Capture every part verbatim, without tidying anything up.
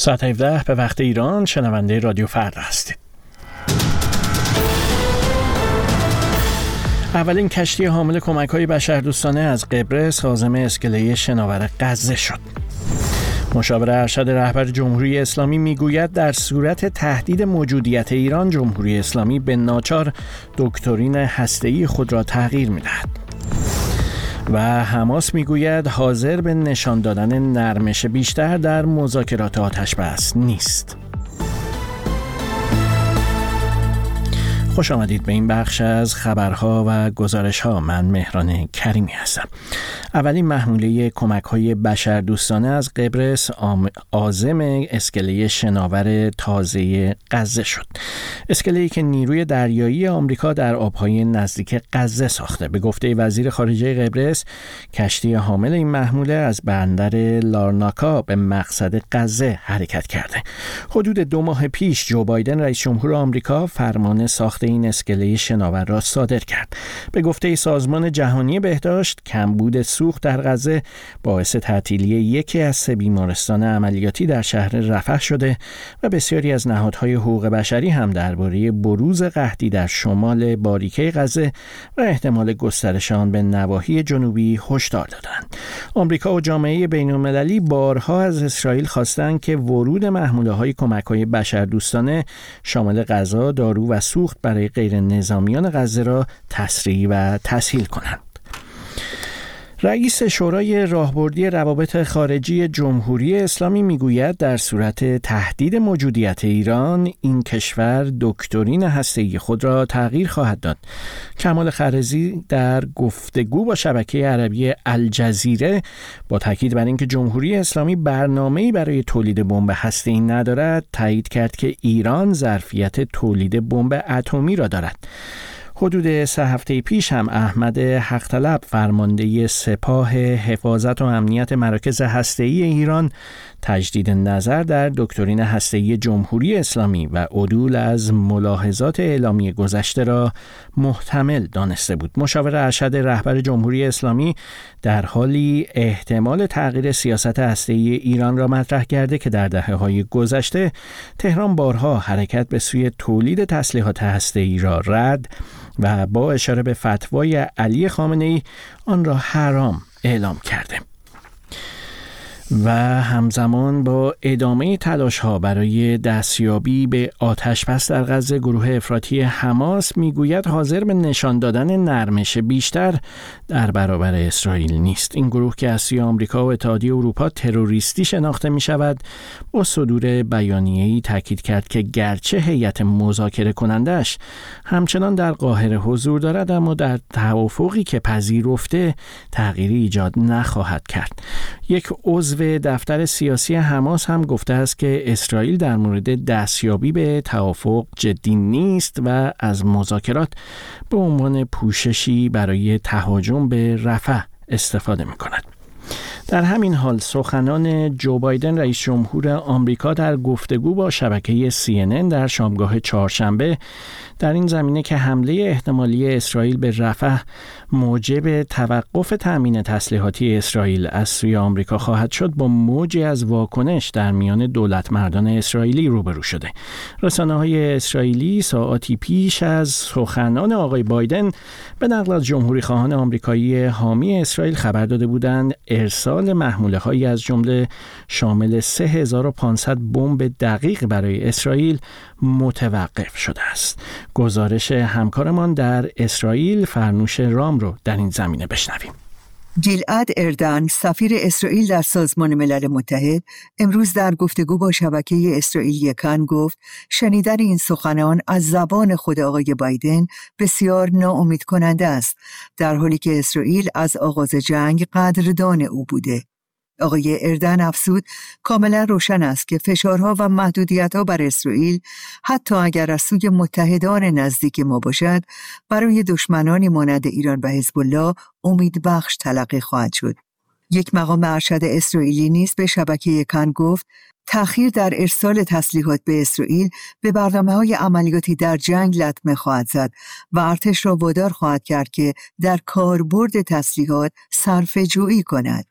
ساعت هفده به وقت ایران شنونده رادیو فردا هستید. اولین کشتی حامل کمک‌های بشردوستانه از قبرس عازم اسکله شناور غزه شد. مشاور ارشد رهبر جمهوری اسلامی میگوید در صورت تهدید موجودیت ایران، جمهوری اسلامی به ناچار دکترین هسته‌ای خود را تغییر می‌دهد. و حماس میگوید حاضر به نشان دادن نرمش بیشتر در مذاکرات آتش‌بس نیست. خوش آمدید به این بخش از خبرها و گزارش‌ها. من مهران کریمی هستم. اولین محموله کمک‌های بشردوستانه از قبرس عازم اسکله شناور تازه غزه شد. اسکله‌ای که نیروی دریایی آمریکا در آب‌های نزدیک غزه ساخته. به گفته وزیر خارجه قبرس، کشتی حامل این محموله از بندر لارناکا به مقصد غزه حرکت کرده. حدود دو ماه پیش جو بایدن رئیس جمهور آمریکا فرمان ساخت این اسکله شناور را صادر کرد. به گفته سازمان جهانی بهداشت، کمبود سوخت در غزه باعث تعطیلی یکی از سه بیمارستان عملیاتی در شهر رفح شده و بسیاری از نهادهای حقوق بشری هم درباره بروز قحطی در شمال باریکه غزه و احتمال گسترش آن به نواحی جنوبی هشدار دادند. آمریکا و جامعه بین‌المللی بارها از اسرائیل خواستند که ورود محموله‌های کمک‌های بشردوستانه شامل غذا، دارو و سوخت برای غیر نظامیان غزه را تسریع و تسهیل کنند. رئیس شورای راهبردی روابط خارجی جمهوری اسلامی میگوید در صورت تهدید موجودیت ایران، این کشور دکترین هسته‌ای خود را تغییر خواهد داد. کمال خرزی در گفتگو با شبکه عربی الجزیره با تاکید بر اینکه جمهوری اسلامی برنامه‌ای برای تولید بمب هسته‌ای ندارد، تایید کرد که ایران ظرفیت تولید بمب اتمی را دارد. حدود سه هفته پیش هم احمد حق طلب، فرمانده سپاه حفاظت و امنیت مراکز هسته‌ای ایران، تجدید نظر در دکترین هسته‌ای جمهوری اسلامی و عدول از ملاحظات اعلامی گذشته را محتمل دانسته بود. مشاور ارشد رهبر جمهوری اسلامی در حالی احتمال تغییر سیاست هسته‌ای ایران را مطرح کرده که در دهه‌های گذشته تهران بارها حرکت به سوی تولید تسلیحات هسته‌ای را رد و با اشاره به فتوای علی خامنه‌ای آن را حرام اعلام کرده. و همزمان با ادامه تلاش‌ها برای دستیابی به آتش‌بس در غزه، گروه افراطی حماس میگوید حاضر به نشان دادن نرمش بیشتر در برابر اسرائیل نیست. این گروه که از سوی آمریکا و اتحادیه اروپا تروریستی شناخته می شود، با صدور بیانیه‌ای تاکید کرد که گرچه هیئت مذاکره کنندش همچنان در قاهره حضور دارد، اما در توافقی که پذیرفته تغییری ایجاد نخواهد کرد. یک عضو دفتر سیاسی حماس هم گفته است که اسرائیل در مورد دستیابی به توافق جدی نیست و از مذاکرات به عنوان پوششی برای تهاجم به رفح استفاده می‌کند. در همین حال سخنان جو بایدن رئیس جمهور آمریکا در گفتگو با شبکه سی ان ان در شامگاه چهارشنبه در این زمینه که حمله احتمالی اسرائیل به رفح موجب توقف تأمین تسلیحاتی اسرائیل از سوی آمریکا خواهد شد، با موجی از واکنش در میان دولت مردان اسرائیلی روبرو شده. رسانه‌های اسرائیلی ساعاتی پیش از سخنان آقای بایدن به نقل از جمهوری خواهان آمریکایی حامی اسرائیل خبر داده بودند ارسال محموله‌هایی از جمله شامل سه هزار و پانصد بمب دقیق برای اسرائیل متوقف شده است. گزارش همکارمان در اسرائیل فرنوش رام رو در این زمینه بشنویم. گیلعد اردن، سفیر اسرائیل در سازمان ملل متحد، امروز در گفتگو با شبکه اسرائیلی کان گفت شنیدن این سخنان از زبان خود آقای بایدن بسیار ناامید کننده است، در حالی که اسرائیل از آغاز جنگ قدردان او بوده. آقای اردن افزود کاملا روشن است که فشارها و محدودیت‌ها بر اسرائیل، حتی اگر از سوی متحدان نزدیک ما باشد، برای دشمنانی مانند ایران و حزب الله امید بخش تلقی خواهد شد. یک مقام ارشد اسرائیلی نیز به شبکه کان گفت تأخیر در ارسال تسلیحات به اسرائیل به برنامه‌های عملیاتی در جنگ لطمه خواهد زد و ارتش را وادار خواهد کرد که در کاربرد تسلیحات صرفه‌جویی کند.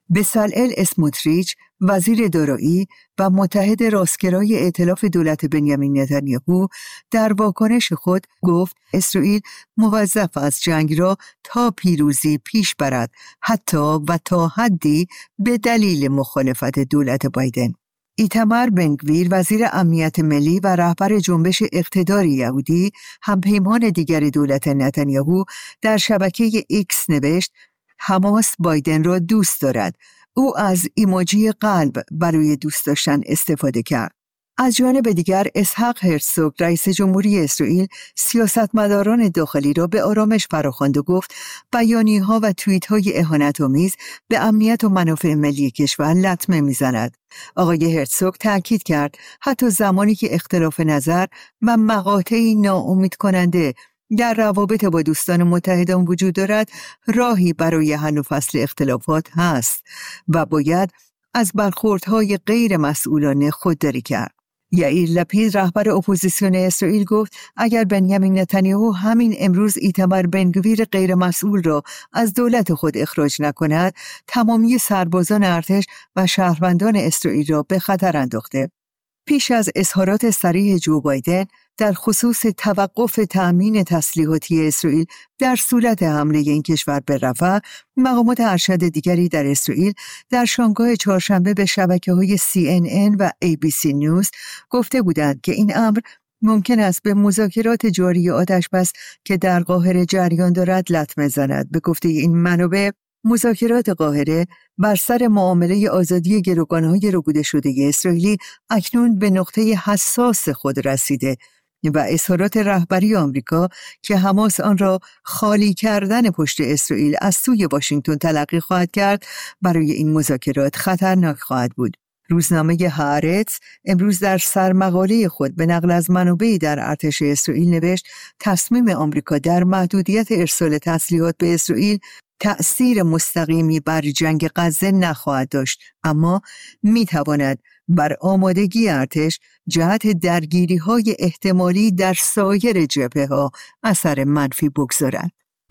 بسلئل اسموتریچ، وزیر دارایی و متحد راستگرای ائتلاف دولت بنیامین نتانیاهو، در واکنش خود گفت اسرائیل موظف است جنگ را تا پیروزی پیش برد، حتی و تا حدی به دلیل مخالفت دولت بایدن. ایتمار بنگویر، وزیر امنیت ملی و رهبر جنبش اقتدار یهودی، همپیمان دیگر دولت نتانیاهو، در شبکه ایکس نوشت حماس بایدن را دوست دارد. او از ایموجی قلب برای دوست داشتن استفاده کرد. از جانب دیگر اسحاق هرتزوگ، رئیس جمهوری اسرائیل، سیاستمداران داخلی را به آرامش فراخواند و گفت بیانیه‌ها و توییت‌های اهانت‌آمیز به امنیت و منافع ملی کشور لطمه می‌زند. آقای هرتزوگ تاکید کرد حتی زمانی که اختلاف نظر و مقاطعی ناامید کننده در روابط با دوستان متحدان وجود دارد، راهی برای حل و فصل اختلافات هست و باید از برخوردهای غیر مسئولانه خودداری کرد. یائیر لپید، رهبر اپوزیسیون اسرائیل، گفت اگر بنیامین نتانیاهو همین امروز ایتمار بنگویر غیر مسئول را از دولت خود اخراج نکند، تمامی سربازان ارتش و شهروندان اسرائیل را به خطر انداخته. پیش از اظهارات صریح جو بایدن در خصوص توقف تأمین تسلیحاتی اسرائیل در صورت حمله این کشور به رفح، مقامات ارشد دیگری در اسرائیل در شامگاه چهارشنبه به شبکه‌های سی ان ان و ای بی سی نیوز گفته بودند که این امر ممکن است به مذاکرات جاری آتش‌بس که در قاهره جریان دارد لطمه زند. به گفته این منابع، مذاکرات قاهره بر سر معامله آزادی گروگان‌های ربوده شده اسرائیلی اکنون به نقطه حساس خود رسیده و اظهارات رهبری آمریکا که حماس آن را خالی کردن پشت اسرائیل از سوی واشنگتن تلقی خواهد کرد، برای این مذاکرات خطرناک خواهد بود. روزنامه هآرتز امروز در سرمقاله خود به نقل از منابعی در ارتش اسرائیل نوشت تصمیم آمریکا در محدودیت ارسال تسلیحات به اسرائیل تأثیر مستقیمی بر جنگ غزه نخواهد داشت، اما میتواند بر آمادگی ارتش جهت درگیری‌های احتمالی در سایر جبهه‌ها اثر منفی بگذارد.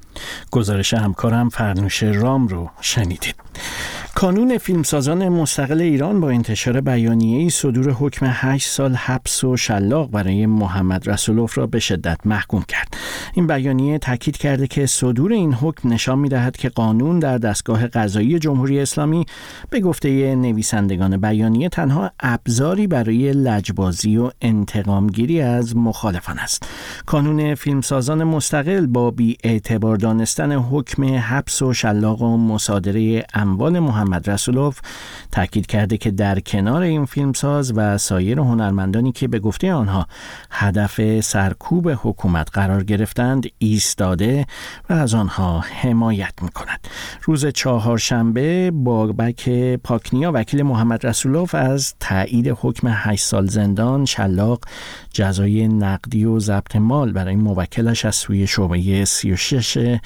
گزارش همکارم فرنوش رام رو شنیدید. کانون فیلمسازان مستقل ایران با انتشار بیانیه‌ای صدور حکم هشت سال حبس و شلاق برای محمد رسولوف را به شدت محکوم کرد. این بیانیه تاکید کرده که صدور این حکم نشان می‌دهد که قانون در دستگاه قضایی جمهوری اسلامی به گفته نویسندگان بیانیه تنها ابزاری برای لجبازی و انتقامگیری از مخالفان است. کانون فیلمسازان مستقل با بی‌اعتبار دانستن حکم حبس و شلاق و مصادره اموال محمد رسولوف تاکید کرده که در کنار این فیلمساز و سایر هنرمندانی که به گفته آنها هدف سرکوب حکومت قرار گرفتند ایستاده و از آنها حمایت می‌کند. روز چهارشنبه بابک پاکنیا، وکیل محمد رسولوف، از تایید حکم هشت سال زندان، شلاق، جزای نقدی و ضبط مال برای موکلش از سوی شعبه سی و شش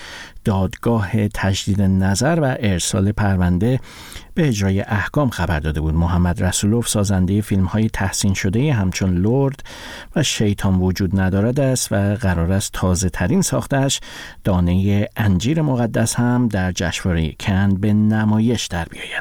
دادگاه تجدید نظر و ارسال پرونده به اجرای احکام خبر داده بود. محمد رسولوف سازنده فیلم‌های تحسین شده همچون لرد و شیطان وجود ندارد است و قرار است تازه ترین ساختش دانه انجیر مقدس هم در جشنواره کن به نمایش در بیاید.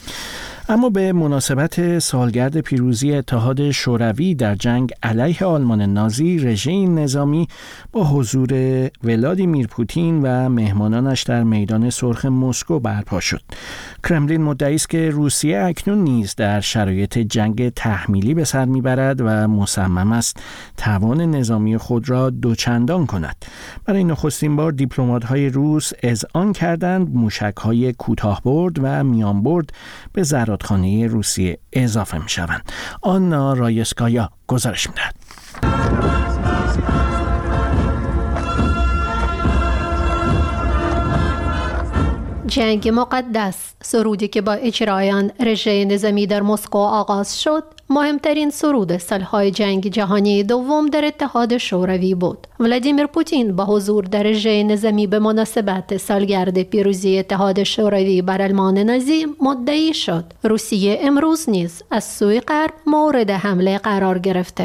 اما به مناسبت سالگرد پیروزی اتحاد شوروی در جنگ علیه آلمان نازی، رژیم نظامی با حضور ولادیمیر پوتین و مهمانانش در میدان سرخ مسکو برپا شد. کرملین مدعی است که روسیه اکنون نیز در شرایط جنگ تحمیلی به سر میبرد و مصمم است توان نظامی خود را دوچندان کند. برای نخستین بار دیپلمات‌های روس اذعان کردند موشک‌های کوتاه‌برد و میانبرد به زرادخانه روسیه اضافه می‌شوند. آنا رایسکایا گزارش می‌دهد. جنگ مقدس، سرودی که با اجرای آن رژه نظامی در مسکو آغاز شد، مهمترین سرود سالهای جنگ جهانی دوم در اتحاد شوروی بود. ولادیمیر پوتین با حضور در رژه نظامی به مناسبت سالگرد پیروزی اتحاد شوروی بر آلمان نازی مدعی شد روسیه امروز نیز از سوی غرب مورد حمله قرار گرفته.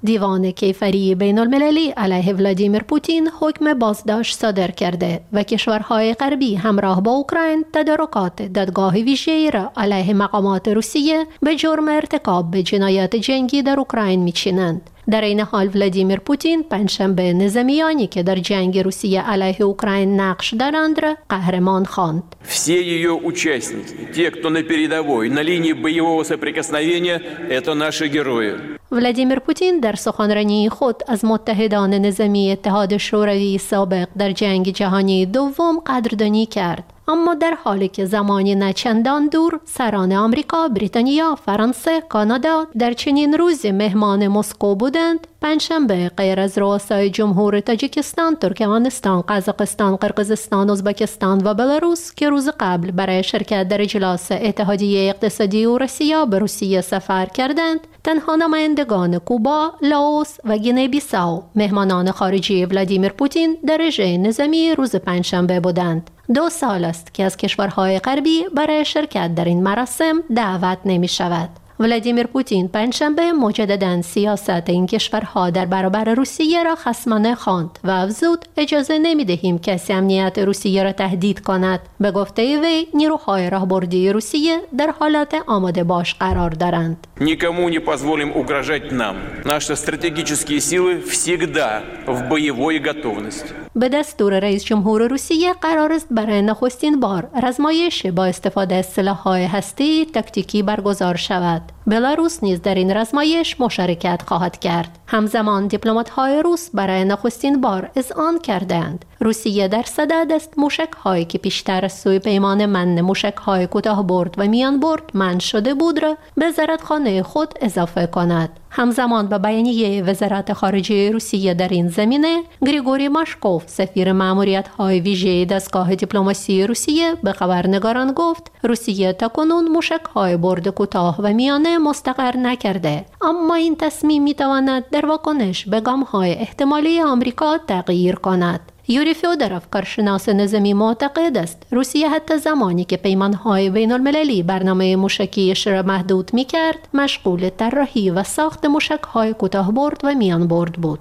دیوان کیفری بین المللی علیه ولادیمیر پوتین حکم بازداشت صادر کرده و کشورهای غربی همراه با اوکراین تدارکات دادگاه ویژه‌ای را علیه مقامات روسیه به جرم ارتکاب به جنایات جنگی در اوکراین می‌چینند. در این حال ولادیمیر پوتین پنجشنبه نظامیانی که در جنگ روسیه علیه اوکراین نقش دارند را قهرمان خواند. Все ее участники, те, кто на передовой, на линии боевого соприкосновения, это наши герои. ولادیمیر پوتین در سخنرانی خود از متحدان نظامی اتحاد شوروی سابق در جنگ جهانی دوم قدردانی کرد. اما در حالی که زمانی نچندان دور سران آمریکا، بریتانیا، فرانسه، کانادا در چنین روزی مهمان مسکو بودند، پنجشنبه غیر از رؤسای جمهور تاجیکستان، ترکمنستان، قزاقستان، قرقیزستان، ازبکستان و بلاروس که روز قبل برای شرکت در اجلاس اتحادیه اقتصادی اوراسیا به روسیه سفر کردند، تنها نمایندگان کوبا، لاوس و گینه بیساو مهمانان خارجی ولادیمیر پوتین در رژه نظامی روز پنجشنبه بودند. دو سال است که از کشورهای غربی برای شرکت در این مراسم دعوت نمی شود. ولادیمیر پوتین پنجشنبه مجدداً سیاست این کشورها در برابر روسیه را خصمانه خواند و افزود اجازه نمی دهیم کسی امنیت روسیه را تهدید کند. به گفته وی نیروهای راهبردی روسیه در حالت آماده باش قرار دارند. Никому не позволим угрожать нам. Наши стратегические силы всегда в боевой готовности. به دستور رئیس جمهور روسیه قرار است برای نخستین بار رزمایش با استفاده از سلاح‌های هسته‌ای تاکتیکی برگزار شود. بلاروس نیز در این رزمایش مشارکت خواهد کرد. همزمان دیپلمات‌های روس برای نخستین بار اذعان کردند روسیه در صدد است موشک‌هایی که پیشتر از سوی پیمان من موشک‌های کوتاه برد و میان برد منع شده بود را به زرتخانه خود اضافه کند. همزمان با بیانیه وزارت خارجه روسیه در این زمینه، گریگوری ماشکوف سفیر ماموریت‌های ویژه دستگاه دیپلماسی روسیه به خبرنگاران گفت روسیه تاکنون موشک‌های برد کوتاه و میانه مستقر نکرده، اما این تصمیم می‌تواند در واکنش به گام‌های احتمالی آمریکا تغییر کند. یوری فیودروف کارشناس نظامی معتقد است روسیه حتی زمانی که پیمان‌های بین‌المللی برنامه موشکیش را محدود می‌کرد مشغول طراحی و ساخت موشک‌های کوتاه برد و میان برد بود.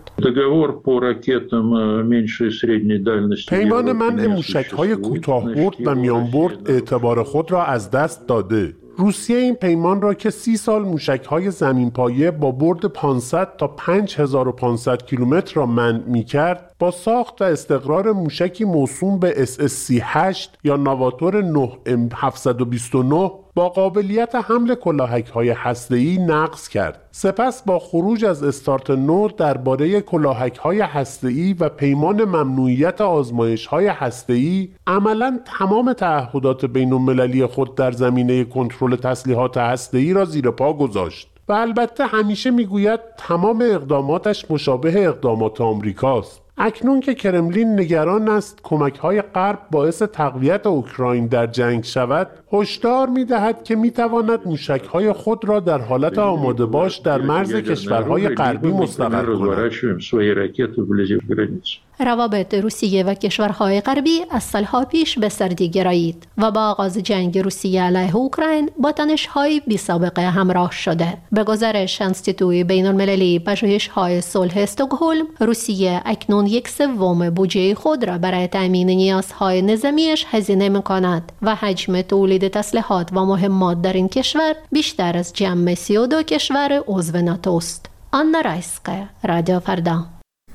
پیمان منع موشک‌های کوتاه برد و میان برد اعتبار خود را از دست داده. روسیه این پیمان را که سی سال موشک‌های زمین‌پایه با برد پانصد تا پنج هزار و پانصد کیلومتر را منع می‌کرد، با ساخت و استقرار موشکی موسوم به اس اس سی هشت یا نواتور نه ام هفتصد و بیست و نه با قابلیت حمل کلاهک‌های هسته‌ای نقض کرد. سپس با خروج از استارت نو درباره کلاهک‌های هسته‌ای و پیمان ممنوعیت آزمایش‌های هسته‌ای، عملاً تمام تعهدات بین‌المللی خود در زمینه کنترل تسلیحات هسته‌ای را زیر پا گذاشت. و البته همیشه میگوید تمام اقداماتش مشابه اقدامات آمریکاست. اکنون که کرملین نگران است کمک‌های غرب باعث تقویت اوکراین در جنگ شود، هشدار می‌دهد که می‌تواند موشک‌های خود را در حالت آماده باش در مرز کشورهای غربی مستقر کند. روابط روسیه و کشورهای غربی از سالها پیش به سردی گرایید و با آغاز جنگ روسیه علیه اوکراین با تنش‌های بی‌سابقه همراه شده. به گزارش انستیتوی بین‌المللی پژوهش‌های صلح استکهلم، روسیه اکنون یک سوم بودجه خود را برای تأمین نیازهای نظامیش هزینه می‌کند و حجم تولید تسلیحات و مهمات در این کشور بیشتر از جمع سی و دو کشور عضو ناتو است. آنا رایسکا، رادیو فردا.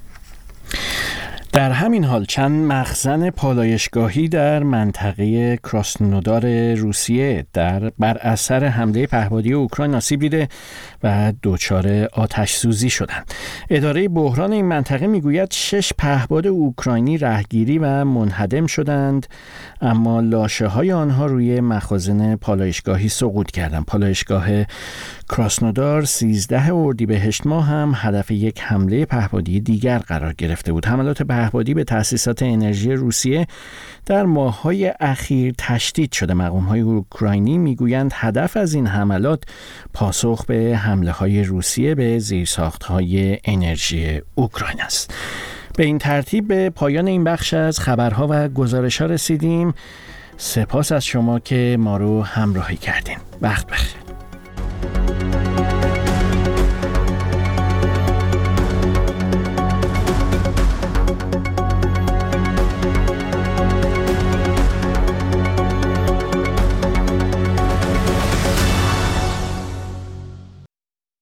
در همین حال چند مخزن پالایشگاهی در منطقه کراسنودار روسیه در بر اثر حمله پهپادی اوکراین آسیب دیده و دچار آتش سوزی شدند. اداره بحران این منطقه میگوید شش پهپاد اوکراینی رهگیری و منهدم شدند، اما لاشه های آنها روی مخازن پالایشگاهی سقوط کردند. پالایشگاه کراسنودار سیزده اردیبهشت ماه هم هدف یک حمله پهپادی دیگر قرار گرفته بود. حملات پهپادی به تأسیسات انرژی روسیه در ماه‌های اخیر تشدید شده. مقام‌های اوکراینی میگویند هدف از این حملات پاسخ به حمله‌های روسیه به زیرساخت‌های انرژی اوکراین است. به این ترتیب به پایان این بخش از خبرها و گزارش‌ها رسیدیم. سپاس از شما که ما رو همراهی کردین. وقت بخیر.